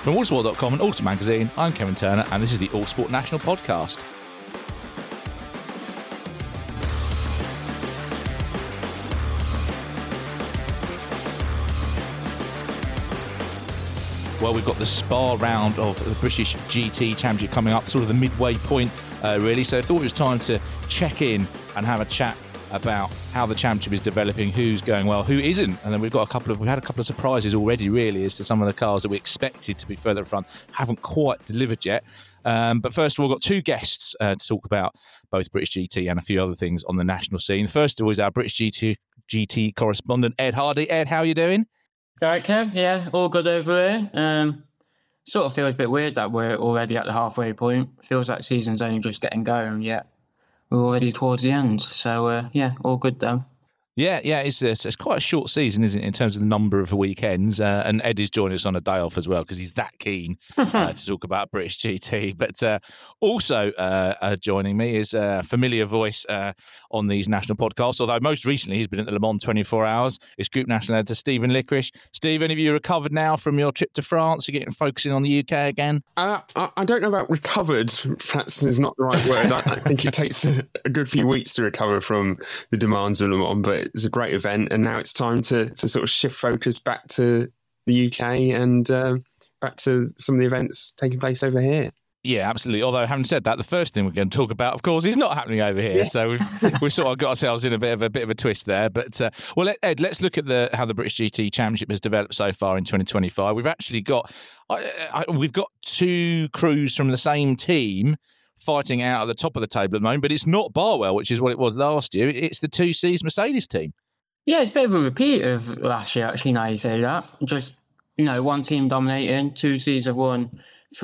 From Autosport.com and Auto Magazine, I'm Kevin Turner, and this is the Autosport National Podcast. Well, we've got the Spa round of the British GT Championship coming up, sort of the midway point, really. So I thought it was time to check in and have a chat about how the championship is developing, who's going well, who isn't. And then we've had a couple of surprises already, really, as to some of the cars that we expected to be further in front haven't quite delivered yet. But first of all, we've got two guests to talk about both British GT and a few other things on the national scene. First of all is our British GT correspondent, Ed Hardy. Ed, how are you doing? All right, Kev. Yeah, all good over here. Sort of feels a bit weird that we're already at the halfway point. Feels like the season's only just getting going, yet we're already towards the end. So, yeah, all good though. Yeah, it's quite a short season, isn't it, in terms of the number of weekends? And Ed is joining us on a day off as well because he's that keen to talk about British GT. But also joining me is a familiar voice on these national podcasts, although most recently he's been at the Le Mans 24 Hours. It's Group National Editor Stephen Licorice. Stephen, have you recovered now from your trip to France? You're getting focusing on the UK again? I don't know about recovered. Perhaps is not the right word. I think it takes a good few weeks to recover from the demands of Le Mans, but it was a great event, and now it's time to sort of shift focus back to the UK and back to some of the events taking place over here. Yeah, absolutely. Although, having said that, the first thing we're going to talk about, of course, is not happening over here. Yes. So we've sort of got ourselves in a bit of a twist there. But well, Ed, let's look at how the British GT Championship has developed so far in 2025. We've actually got two crews from the same team fighting out at the top of the table at the moment, but it's not Barwell, which is what it was last year. It's the 2C's Mercedes team. Yeah, it's a bit of a repeat of last year, actually, now you say that. Just, one team dominating, 2C's have won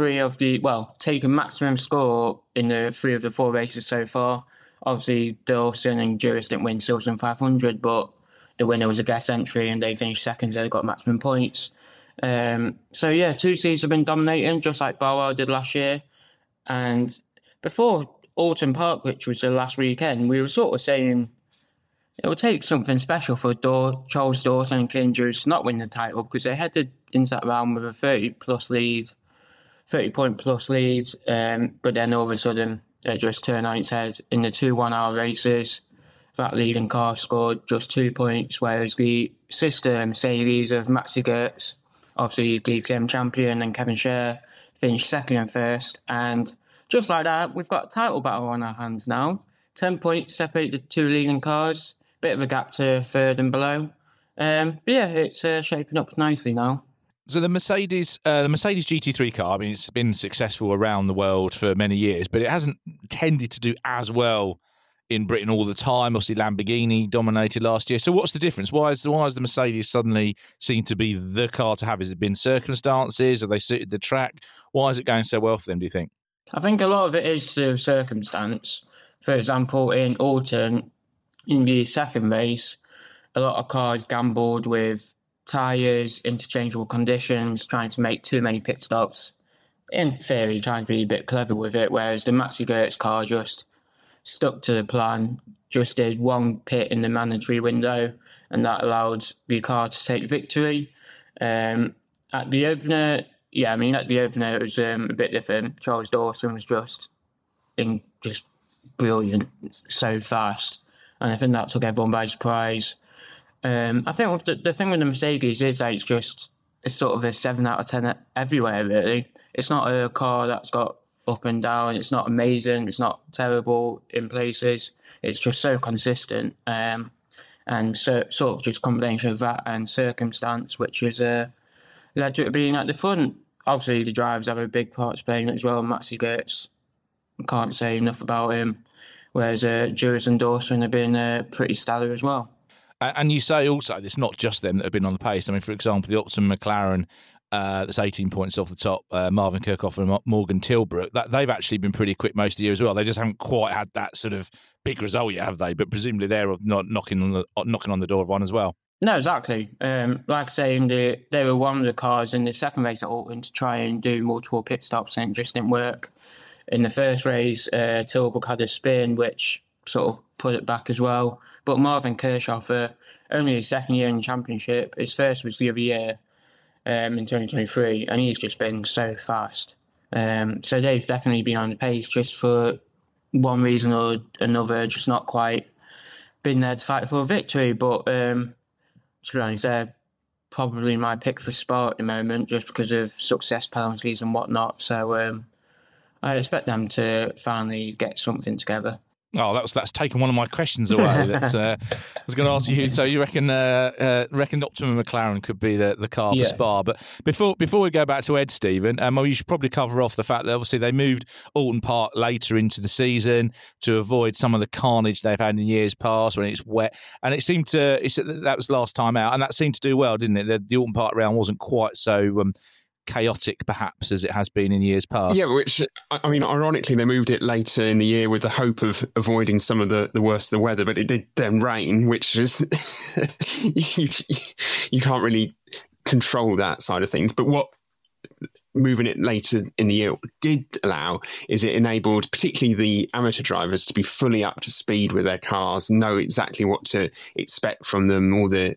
taken maximum score in the 3 of the 4 races so far. Obviously, Dawson and Juris didn't win Silverstone 500, but the winner was a guest entry and they finished second, so they got maximum points. 2C's have been dominating, just like Barwell did last year. And before Alton Park, which was the last weekend, we were sort of saying it would take something special for Charles Dawson and Ken Juris to not win the title, because they headed into that round with a 30-point plus lead, but then all of a sudden they just turned on its head in the 2 1-hour races. That leading car scored just 2 points, whereas the sister Mercedes of Maxi Goetz, obviously DTM champion, and Kevin Scher finished second and first. And just like that, we've got a title battle on our hands now. 10 points separate the 2 leading cars. Bit of a gap to third and below. It's shaping up nicely now. So the Mercedes GT3 car, it's been successful around the world for many years, but it hasn't tended to do as well in Britain all the time. Obviously, Lamborghini dominated last year. So what's the difference? Why has the Mercedes suddenly seemed to be the car to have? Has it been circumstances? Have they suited the track? Why is it going so well for them, do you think? I think a lot of it is to do with circumstance. For example, in Alton, in the second race, a lot of cars gambled with tyres, interchangeable conditions, trying to make too many pit stops. In theory, trying to be a bit clever with it, whereas the Maxi Goetz car just stuck to the plan, just did 1 pit in the mandatory window, and that allowed the car to take victory. At the opener, it was a bit different. Charles Dawson was just brilliant, so fast. And I think that took everyone by surprise. I think the thing with the Mercedes is that it's sort of a 7 out of 10 everywhere, really. It's not a car that's got up and down. It's not amazing. It's not terrible in places. It's just so consistent. And so sort of just combination of that and circumstance, which has led to it being at the front. Obviously, the drivers have a big part to play in it as well. Maxi Goetz, can't say enough about him. Whereas Juris and Dawson have been pretty stellar as well. And you say also it's not just them that have been on the pace. For example, the Optimum McLaren, that's 18 points off the top, Marvin Kirchhoff and Morgan Tilbrook, they've actually been pretty quick most of the year as well. They just haven't quite had that sort of big result yet, have they? But presumably they're not knocking on the door of one as well. No, exactly. Like I say, they were one of the cars in the second race at Alton to try and do multiple pit stops, and it just didn't work. In the first race, Tilbrook had a spin, which sort of put it back as well. But Marvin Kirchhoff, only his second year in the championship, his first was the other year, in 2023, and he's just been so fast. So they've definitely been on the pace, just for one reason or another, just not quite been there to fight for a victory. But to be honest, they're probably my pick for Spa at the moment, just because of success penalties and whatnot. So I expect them to finally get something together. Oh, that's taken one of my questions away. I was going to ask you. So you reckon Optimum McLaren could be the car for Spa? But before we go back to Ed, Stephen, you should probably cover off the fact that obviously they moved Alton Park later into the season to avoid some of the carnage they've had in years past when it's wet. And it seemed that was last time out, and that seemed to do well, didn't it? The Alton Park round wasn't quite so chaotic perhaps as it has been in years past. Yeah, which, I mean, ironically, they moved it later in the year with the hope of avoiding some of the worst of the weather, but it did then rain, which is you can't really control that side of things. But what moving it later in the year did allow is it enabled particularly the amateur drivers to be fully up to speed with their cars, know exactly what to expect from them, all the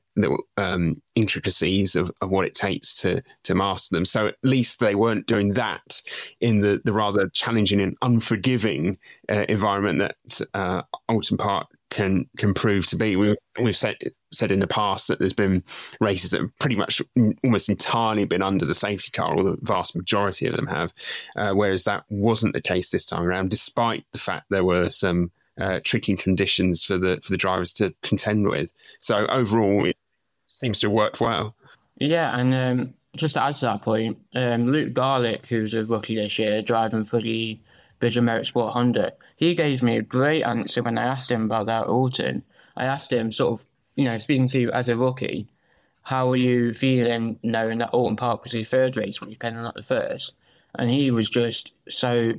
intricacies of what it takes to master them. So at least they weren't doing that in the rather challenging and unforgiving environment that Alton Park can prove to be. We've said in the past that there's been races that have pretty much almost entirely been under the safety car, or the vast majority of them have, whereas that wasn't the case this time around, despite the fact there were some tricky conditions for the drivers to contend with. So overall, it seems to have worked well. Yeah, and just to add to that point, Luke Garlick, who's a rookie this year, driving for the Visual Motorsport Honda, he gave me a great answer when I asked him about that Alton. I asked him, sort of, speaking to you as a rookie, how are you feeling knowing that Alton Park was his third race weekend and not the first? And he was just so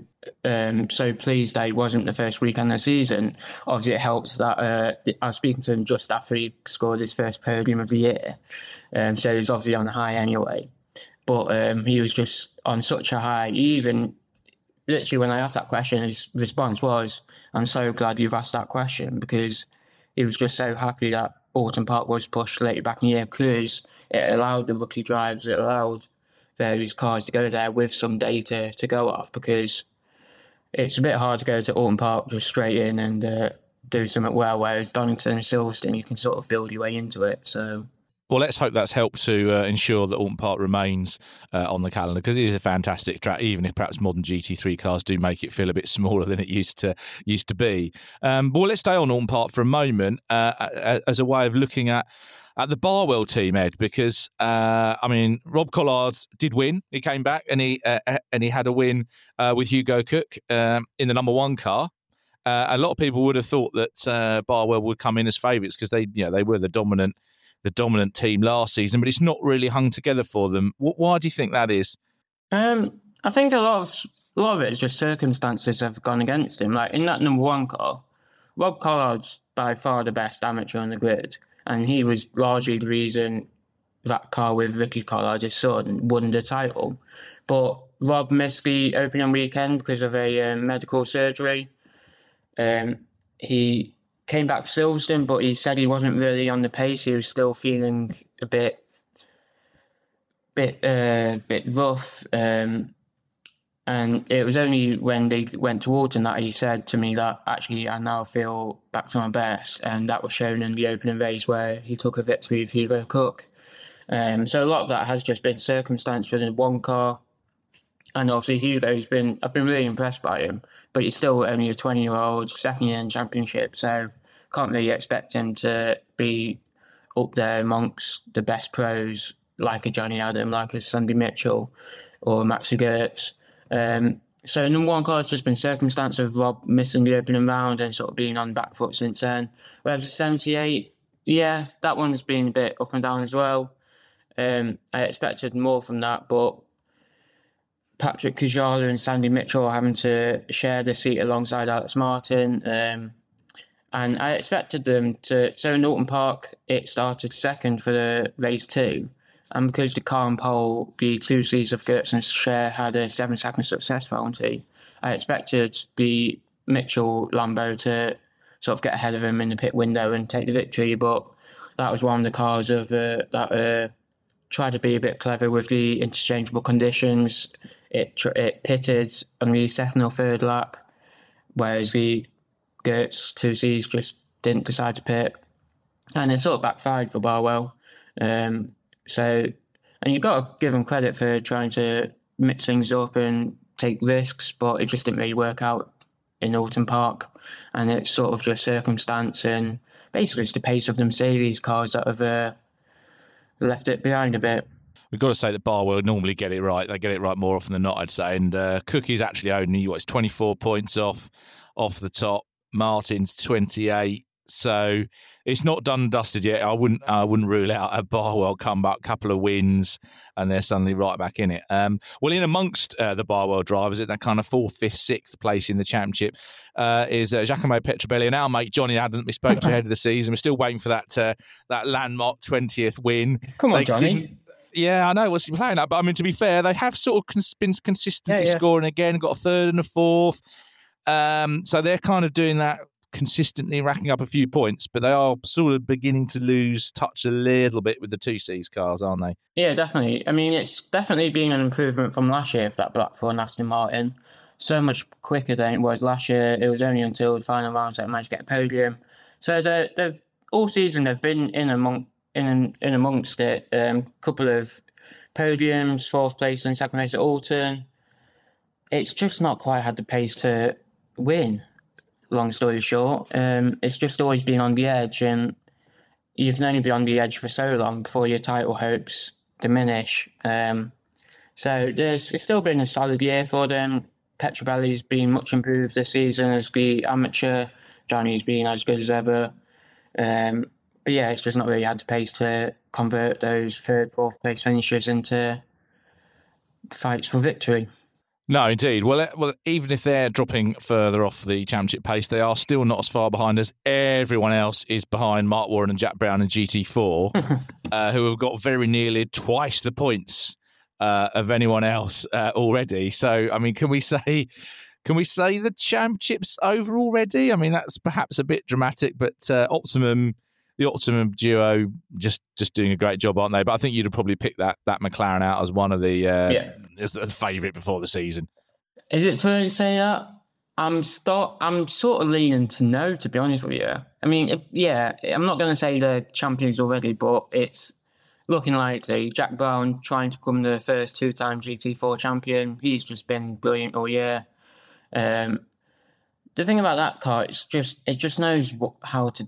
pleased that it wasn't the first weekend of the season. Obviously, it helps that I was speaking to him just after he scored his first podium of the year. So he was obviously on a high anyway. But he was just on such a high. Even literally when I asked that question, his response was, "I'm so glad you've asked that question," because he was just so happy that Alton Park was pushed later back in the year, because it allowed the rookie drivers, it allowed various cars to go there with some data to go off, because it's a bit hard to go to Alton Park just straight in and do something well, whereas Donington and Silverstone, you can sort of build your way into it. So, well, let's hope that's helped to ensure that Alton Park remains on the calendar, because it is a fantastic track, even if perhaps modern GT3 cars do make it feel a bit smaller than it used to be. Well, let's stay on Alton Park for a moment as a way of looking at the Barwell team, Ed, because Rob Collard did win. He came back and he had a win with Hugo Cook in the number one car. A lot of people would have thought that Barwell would come in as favourites, because they were the dominant team last season, but it's not really hung together for them. Why do you think that is? I think a lot of it is just circumstances have gone against him. Like in that number one car, Rob Collard's by far the best amateur on the grid, and he was largely the reason that car with Ricky Collard, his son, won the title. But Rob missed the opening weekend because of a medical surgery. He came back for Silverstone, but he said he wasn't really on the pace. He was still feeling a bit rough. And it was only when they went to Alton that he said to me that actually I now feel back to my best, and that was shown in the opening race where he took a victory with Hugo Cook. So a lot of that has just been circumstance within one car, and obviously I've been really impressed by him, but he's still only a 20-year-old, second year in championship, so can't really expect him to be up there amongst the best pros like a Johnny Adam, like a Sandy Mitchell or Maxi Gertz. So number one car has just been circumstance of Rob missing the opening round and sort of being on the back foot since then. Whereas the 78, yeah, that one's been a bit up and down as well. I expected more from that, but Patrick Kujala and Sandy Mitchell are having to share the seat alongside Alex Martin. And I expected them to... So in Alton Park, it started second for the race 2. And because the car and pole, the two seats of Gertz and Share had a 7-second success penalty, I expected the Mitchell Lambo to sort of get ahead of him in the pit window and take the victory. But that was one of the cars of that tried to be a bit clever with the interchangeable conditions. It pitted on the second or third lap, whereas the Gertz 2Cs just didn't decide to pit. And it sort of backfired for Barwell. And you've got to give them credit for trying to mix things up and take risks, but it just didn't really work out in Alton Park. And it's sort of just circumstance and basically it's the pace of the Mercedes cars that have left it behind a bit. We've got to say that Barwell normally get it right. They get it right more often than not, I'd say. And Cookie's actually only 24 points off the top. Martin's 28. So it's not done and dusted yet. I wouldn't rule out a Barwell comeback, couple of wins, and they're suddenly right back in it. Well, in amongst the Barwell drivers, at that kind of 4th, 5th, 6th place in the championship, is Giacomo Petrobelli and our mate Johnny Adams. We spoke to ahead of the season. We're still waiting for that landmark 20th win. Come on, Johnny. Yeah, I know. What's he playing at? But I mean, to be fair, they have sort of been consistently scoring again. Got a 3rd and a 4th. So they're kind of doing that, consistently racking up a few points, but they are sort of beginning to lose touch a little bit with the 2Cs cars, aren't they? Yeah, definitely. I mean, it's definitely been an improvement from last year for that Blackthorn Aston Martin. So much quicker than it was last year. It was only until the final rounds that they managed to get a podium. So they've all season they've been in amongst it. Couple of podiums, 4th place and 2nd place at Alton. It's just not quite had the pace to win. Long story short, it's just always been on the edge, and you can only be on the edge for so long before your title hopes diminish. So it's still been a solid year for them. Petrobelli's been much improved this season as the amateur. Johnny's been as good as ever. But yeah, it's just not really had the pace to convert those 3rd, 4th place finishes into fights for victory. No, indeed. Well, even if they're dropping further off the championship pace, they are still not as far behind as everyone else is behind Mark Warren and Jack Brown in GT4, who have got very nearly twice the points of anyone else already. So, I mean, can we say the championship's over already? I mean, that's perhaps a bit dramatic, but the Optimum duo just doing a great job, aren't they? But I think you'd have probably picked that McLaren out as one of the as the favourite before the season. Is it too early to say that? I'm sort of leaning to no, to be honest with you. I mean, I'm not going to say the champions already, but it's looking likely. Jack Brown trying to become the first 2-time GT4 champion. He's just been brilliant all year. The thing about that car, it just knows how to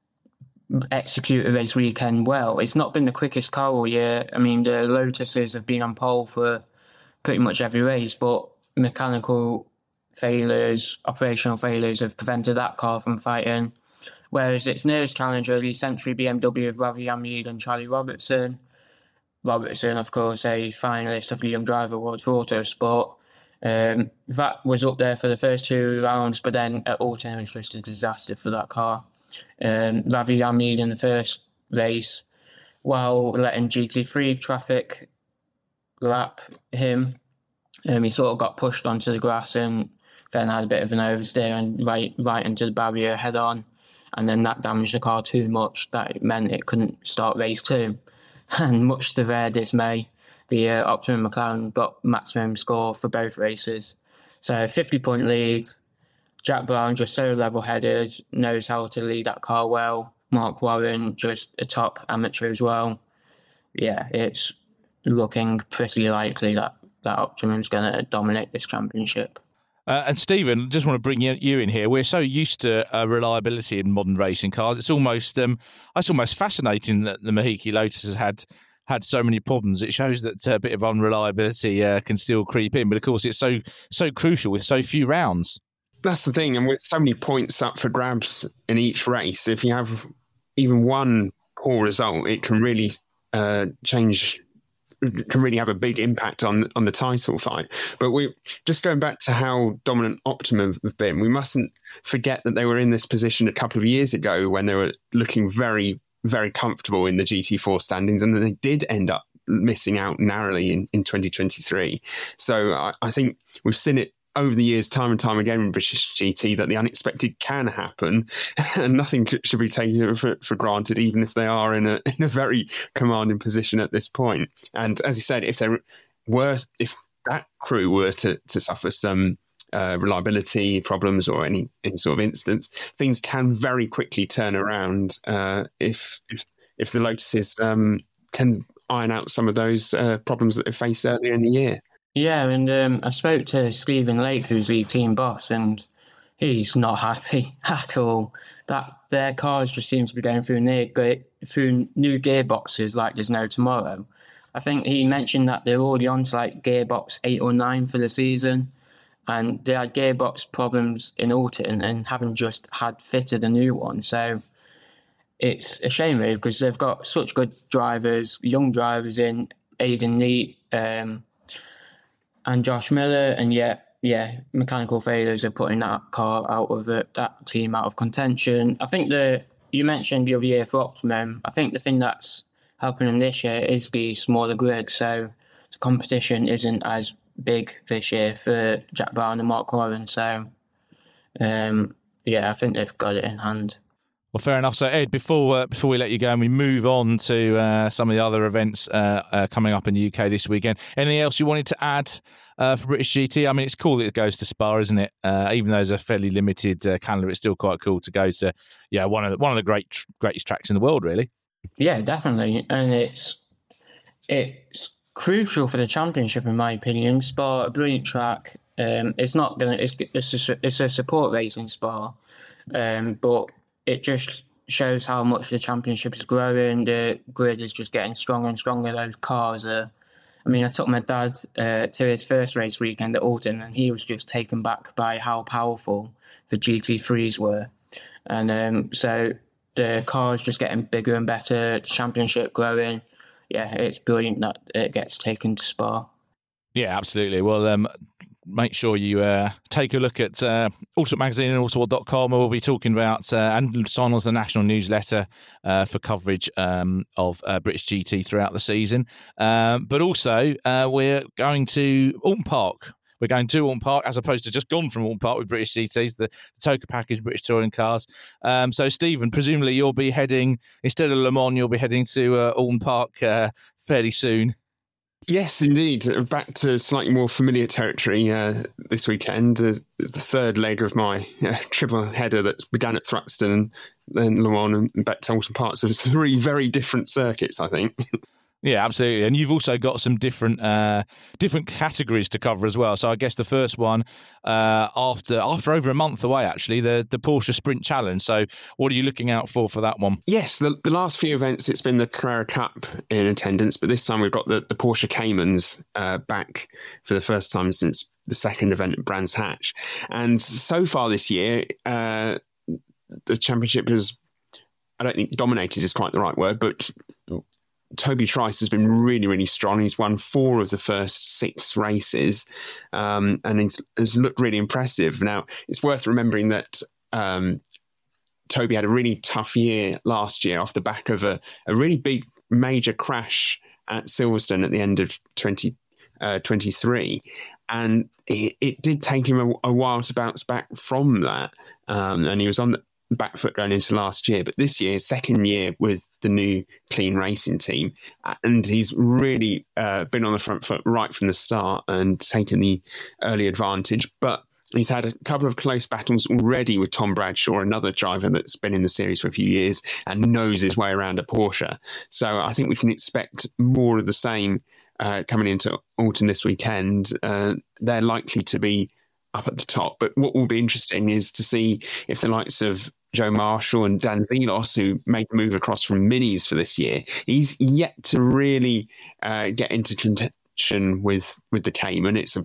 execute a race weekend well. It's not been the quickest car all year. I mean, the Lotuses have been on pole for pretty much every race, but mechanical failures, operational failures have prevented that car from fighting. Whereas its nearest challenger, the Century BMW of Ravi Hamid and Charlie Robertson. Robertson, of course, a finalist of the Young Driver Award for Autosport. That was up there for the first 2 rounds, but then at Alton it was just a disaster for that car. Ravi Hamid in the first race, while letting GT3 traffic lap him, he sort of got pushed onto the grass and then had a bit of an oversteer and right into the barrier head on, and then that damaged the car too much that it meant it couldn't start race 2. And much to their dismay, the Optimum McLaren got maximum score for both races. So 50-point lead. Jack Brown just so level-headed, knows how to lead that car well. Mark Warren, just a top amateur as well. Yeah, it's looking pretty likely that Optimum's going to dominate this championship. And Stephen, just want to bring you in here. We're so used to reliability in modern racing cars. It's almost fascinating that the Mahiki Lotus has had so many problems. It shows that a bit of unreliability can still creep in. But of course, it's so crucial with so few rounds. That's the thing, and with so many points up for grabs in each race, if you have even one poor result, it can really change. It can really have a big impact on the title fight. But we just going back to how dominant Optimum have been, we mustn't forget that they were in this position a couple of years ago when they were looking very, very comfortable in the GT4 standings, and then they did end up missing out narrowly in 2023. So I think we've seen it over the years, time and time again in British GT, that the unexpected can happen, and nothing should be taken for granted, even if they are in a very commanding position at this point. And as you said, if that crew were to suffer some reliability problems or any sort of instance, things can very quickly turn around if the Lotuses can iron out some of those problems that they faced earlier in the year. Yeah, and I spoke to Stephen Lake, who's the team boss, and he's not happy at all. That their cars just seem to be going through new gearboxes like there's no tomorrow. I think he mentioned that they're already on to like gearbox 8 or 9 for the season, and they had gearbox problems in Alton and haven't just had fitted a new one. So it's a shame, really, because they've got such good drivers, young drivers in Aidan Neat and Josh Miller, and yet, mechanical failures are putting that car out of that team out of contention. I think you mentioned the other year for Optimum. I think the thing that's helping them this year is the smaller grid, so the competition isn't as big this year for Jack Brown and Mark Warren. So, I think they've got it in hand. Well, fair enough. So, Ed, before we let you go and we move on to some of the other events coming up in the UK this weekend, anything else you wanted to add for British GT? I mean, it's cool that it goes to Spa, isn't it? Even though there's a fairly limited calendar, it's still quite cool to go to one of the greatest tracks in the world, really. Yeah, definitely, and it's crucial for the championship, in my opinion. Spa, a brilliant track. It's not gonna. It's a support race in Spa, but it just shows how much the championship is growing. The grid is just getting stronger and stronger. Those cars are... I mean, I took my dad to his first race weekend at Alton, and he was just taken back by how powerful the GT3s were. And so the cars just getting bigger and better, the championship growing. Yeah, it's brilliant that it gets taken to Spa. Yeah, absolutely. Well, make sure you take a look at Autosport Magazine and Autosport.com. We'll be talking about and sign on to the national newsletter for coverage of British GT throughout the season. But also, we're going to Alton Park. We're going to Alton Park as opposed to just gone from Alton Park with British GTs, the TOCA package, British Touring Cars. So, Stephen, presumably you'll be heading, instead of Le Mans, you'll be heading to Alton Park fairly soon. Yes, indeed. Back to slightly more familiar territory this weekend. The third leg of my triple header that began at Thruxton, then Le Mans and back to Alton Park. So it's 3 very different circuits, I think. Yeah, absolutely. And you've also got some different categories to cover as well. So I guess the first one, after over a month away, actually, the Porsche Sprint Challenge. So what are you looking out for that one? Yes, the last few events, it's been the Carrera Cup in attendance, but this time we've got the Porsche Caymans back for the first time since the second event at Brands Hatch. And so far this year, the championship has, I don't think dominated is quite the right word, but Toby Trice has been really, really strong. He's won 4 of the first 6 races and has looked really impressive. Now, it's worth remembering that Toby had a really tough year last year off the back of a really big major crash at Silverstone at the end of 2023. And it did take him a while to bounce back from that. And he was on the back foot going into last year, but this year, second year with the new Clean Racing team, and he's really been on the front foot right from the start and taken the early advantage. But he's had a couple of close battles already with Tom Bradshaw, another driver that's been in the series for a few years and knows his way around a Porsche. So I think we can expect more of the same coming into Alton this weekend. They're likely to be up at the top. But what will be interesting is to see if the likes of Joe Marshall and Dan Zelos, who made the move across from Minis for this year, he's yet to really get into contention with the Cayman. It's a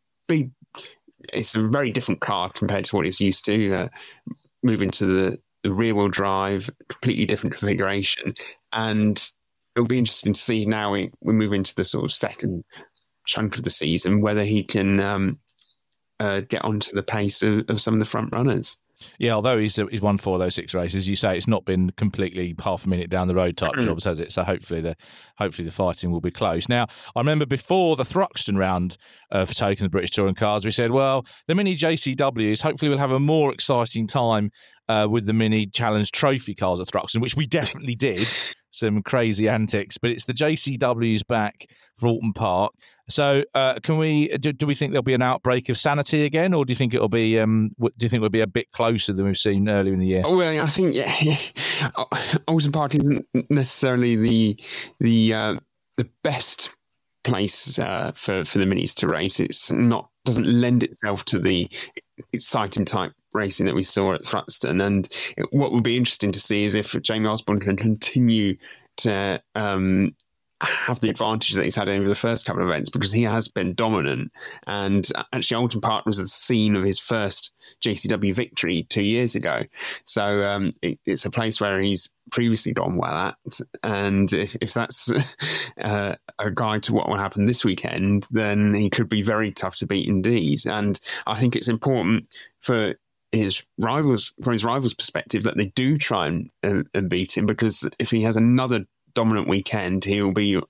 very different car compared to what he's used to. Moving to the rear-wheel drive, completely different configuration. And it'll be interesting to see now we move into the sort of second chunk of the season, whether he can get onto the pace of some of the front runners. Yeah, although he's won 4 of those 6 races, you say it's not been completely half a minute down the road type jobs, has it? So hopefully the fighting will be close. Now, I remember before the Thruxton round for taking the British Touring Cars, we said, well, the Mini JCWs hopefully will have a more exciting time with the Mini Challenge Trophy cars at Thruxton, which we definitely did. Some crazy antics, but it's the JCWs back for Alton Park. So, do we think there'll be an outbreak of sanity again, or do you think it'll be? Do you think we'll be a bit closer than we've seen earlier in the year? Well, I think Alton Park isn't necessarily the best place for the minis to race. Doesn't lend itself to the exciting type racing that we saw at Thruxton. And what would be interesting to see is if Jamie Osborne can continue to have the advantage that he's had over the first couple of events, because he has been dominant. And actually, Alton Park was the scene of his first JCW victory 2 years ago. So it's a place where he's previously gone well at. And if that's a guide to what will happen this weekend, then he could be very tough to beat indeed. And I think it's important for his rivals' perspective that they do try and beat him, because if he has another dominant weekend, he will be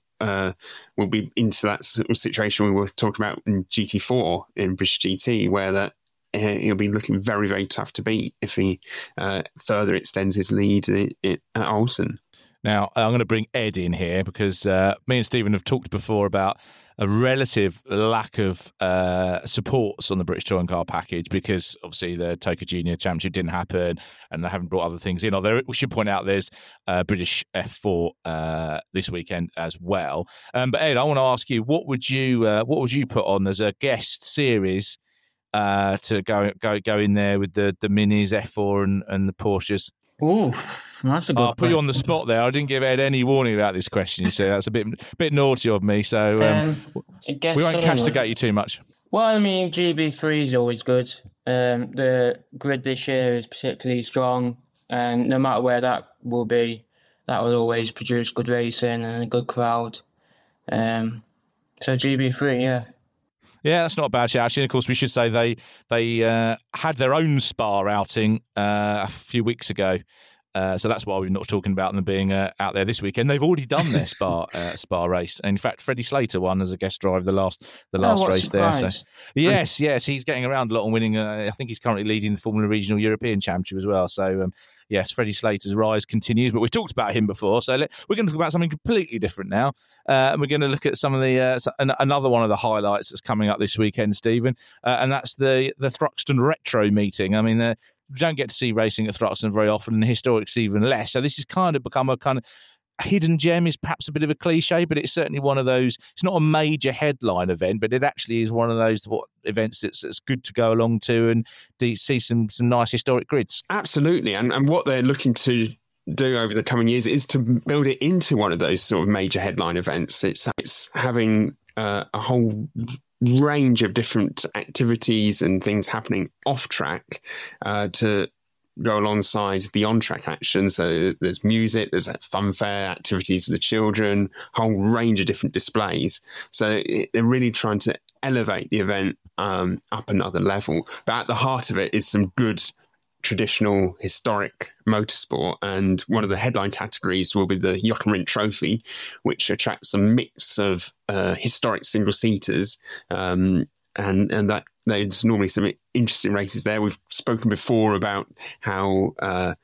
into that sort of situation we were talking about in GT4 in British GT, where he'll be looking very, very tough to beat if he further extends his lead at Alton. Now, I'm going to bring Ed in here because me and Stephen have talked before about a relative lack of supports on the British Touring Car package, because obviously the Toka Junior Championship didn't happen and they haven't brought other things in. Although we should point out there's British F4 this weekend as well. But Ed, I want to ask you, what would you put on as a guest series to go in there with the Minis, F4 and the Porsches? Ooh, that's a good I'll put you on the spot there. I didn't give Ed any warning about this question. You see, that's a bit naughty of me. So we won't castigate you too much. Well, I mean, GB3 is always good. The grid this year is particularly strong, and no matter where that will be, that will always produce good racing and a good crowd. So GB3, yeah. Yeah, that's not a bad shout. Actually, of course, we should say they had their own Spa outing a few weeks ago. So that's why we're not talking about them being out there this weekend. They've already done their Spa race. In fact, Freddie Slater won as a guest driver the last race there. So yes, he's getting around a lot and winning. I think he's currently leading the Formula Regional European Championship as well. So yes, Freddie Slater's rise continues. But we've talked about him before, so we're going to talk about something completely different now. And we're going to look at some of the another one of the highlights that's coming up this weekend, Stephen, and that's the Thruxton Retro meeting. I mean, we don't get to see racing at Thruxton very often, and historics even less. So this has kind of become a kind of hidden gem, is perhaps a bit of a cliche, but it's certainly one of those. It's not a major headline event, but it actually is one of those events that's good to go along to and see some nice historic grids. Absolutely, and what they're looking to do over the coming years is to build it into one of those sort of major headline events. It's having a whole range of different activities and things happening off track to go alongside the on-track action. So there's music, there's funfair, activities for the children, whole range of different displays. So they're really trying to elevate the event up another level. But at the heart of it is some good traditional historic motorsport, and one of the headline categories will be the Jochen Rindt Trophy, which attracts a mix of historic single-seaters, and that there's normally some interesting races there. We've spoken before about how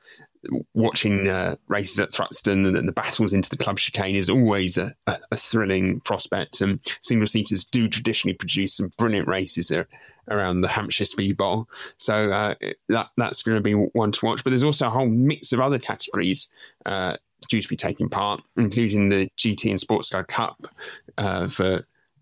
watching races at Thruxton and the battles into the club chicane is always a thrilling prospect, and single-seaters do traditionally produce some brilliant races around the Hampshire Speed Bowl. So that's going to be one to watch. But there's also a whole mix of other categories due to be taking part, including the GT and Sports Car Cup for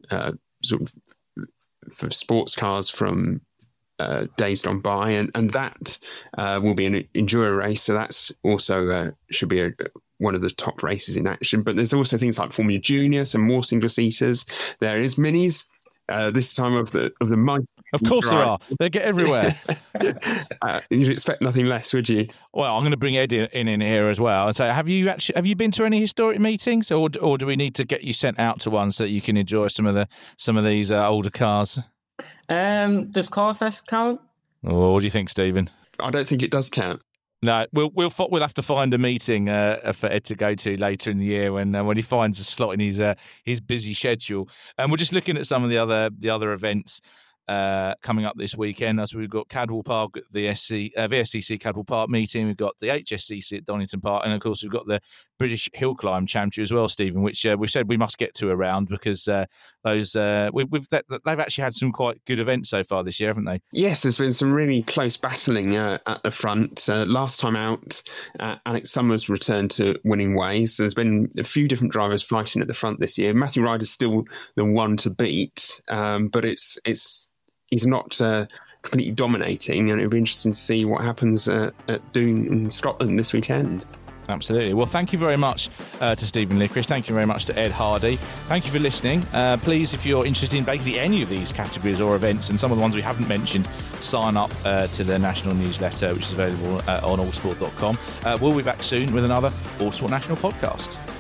sports cars from days gone by, and that will be an enduro race. So that's also should be one of the top races in action. But there's also things like Formula Junior, some more single seaters. There is minis. This time of the month. Of course there are. They get everywhere. You'd expect nothing less, would you? Well, I'm going to bring Ed in here as well and say, have you been to any historic meetings, or do we need to get you sent out to one so that you can enjoy some of these older cars? Does Carfest count? Oh, what do you think, Stephen? I don't think it does count. No, we'll have to find a meeting for Ed to go to later in the year when he finds a slot in his busy schedule. And we're just looking at some of the other events coming up this weekend. As we've got Cadwell Park, the VSCC Cadwell Park meeting. We've got the HSCC at Donington Park, and of course we've got the British Hill Climb Championship as well, Stephen, which we've said we must get to around because they've actually had some quite good events so far this year, haven't they? Yes, there's been some really close battling at the front. Last time out, Alex Summers returned to winning ways. There's been a few different drivers fighting at the front this year. Matthew Ryder's still the one to beat, but he's not completely dominating, and it'll be interesting to see what happens at Doon in Scotland this weekend. Absolutely. Well, thank you very much to Stephen Licorice. Thank you very much to Ed Hardy. Thank you for listening. Please, if you're interested in basically any of these categories or events, and some of the ones we haven't mentioned, sign up to the national newsletter, which is available on allsport.com. We'll be back soon with another All Sport National podcast.